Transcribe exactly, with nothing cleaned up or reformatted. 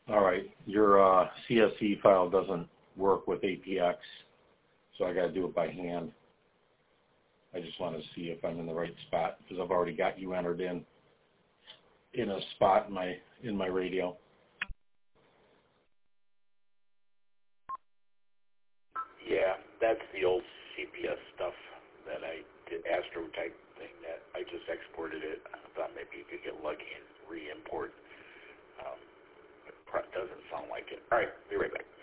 All right, your uh, C S V file doesn't work with A P X, so I got to do it by hand. I just want to see if I'm in the right spot because I've already got you entered in in a spot in my in my radio. Yeah, that's the old C P S stuff that I did, Astro type thing that I just exported it. I thought maybe you could get lucky and re-import. Um, it doesn't sound like it. All right, be right back.